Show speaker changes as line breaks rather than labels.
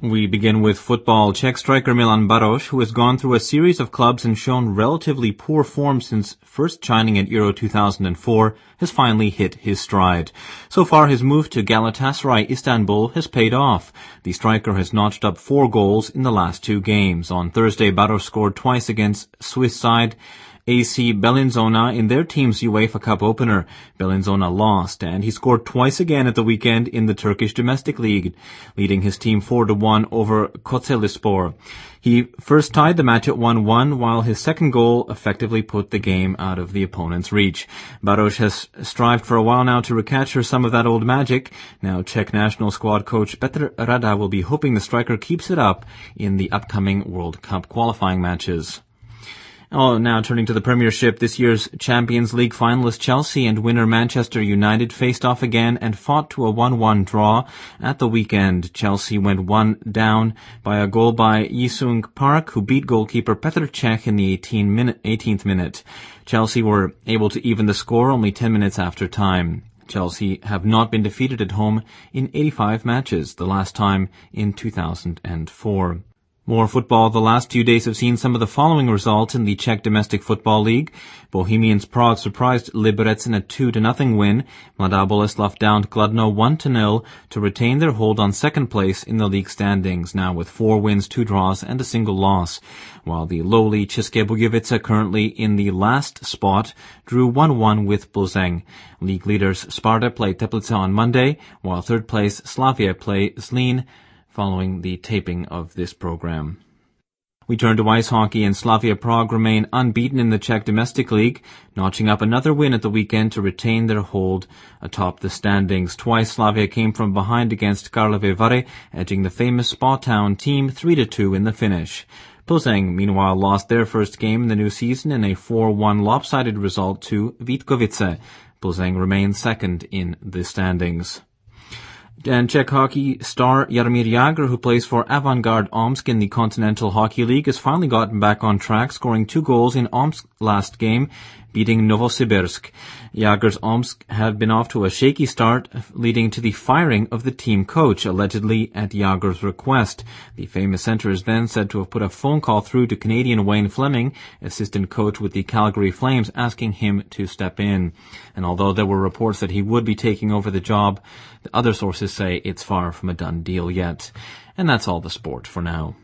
We begin with football. Czech striker Milan Baroš, who has gone through a series of clubs and shown relatively poor form since first shining at Euro 2004, has finally hit his stride. So far, his move to Galatasaray Istanbul has paid off. The striker has notched up 4 goals in the last 2 games. On Thursday, Baroš scored twice against Swiss side AC Bellinzona in their team's UEFA Cup opener. Bellinzona lost, and he scored twice again at the weekend in the Turkish domestic league, leading his team 4-1 over Kocaelispor. He first tied the match at 1-1, while his second goal effectively put the game out of the opponent's reach. Baroš has strived for a while now to recapture some of that old magic. Now Czech national squad coach Petr Rada will be hoping the striker keeps it up in the upcoming World Cup qualifying matches. Now turning to the Premiership, this year's Champions League finalist Chelsea and winner Manchester United faced off again and fought to a 1-1 draw at the weekend. Chelsea went 1 down by a goal by Yi-Sung Park, who beat goalkeeper Petr Cech in the 18th minute. Chelsea were able to even the score only 10 minutes after time. Chelsea have not been defeated at home in 85 matches, the last time in 2004. More football. The last 2 days have seen some of the following results in the Czech Domestic Football League. Bohemians Prague surprised Liberec in a 2-0 win. Mladá Boleslav downed Kladno 1-0 to retain their hold on second place in the league standings, now with 4 wins, 2 draws, and a single loss. While the lowly České Budějovice, currently in the last spot, drew 1-1 with Plzeň. League leaders Sparta play Teplice on Monday, while third place Slavia play Zlín, following the taping of this program. We turn to ice hockey, and Slavia Prague remain unbeaten in the Czech Domestic League, notching up another win at the weekend to retain their hold atop the standings. Twice Slavia came from behind against Karlovy Vary, edging the famous Spa Town team 3-2 in the finish. Plzeň, meanwhile, lost their first game in the new season in a 4-1 lopsided result to Vítkovice. Plzeň remains second in the standings. And Czech hockey star Jaromír Jágr, who plays for Avangard Omsk in the Continental Hockey League, has finally gotten back on track, scoring 2 goals in Omsk's last game, beating Novosibirsk. Jágr's Omsk had been off to a shaky start, leading to the firing of the team coach, allegedly at Jágr's request. The famous center is then said to have put a phone call through to Canadian Wayne Fleming, assistant coach with the Calgary Flames, asking him to step in. And although there were reports that he would be taking over the job, the other sources say it's far from a done deal yet. And that's all the sport for now.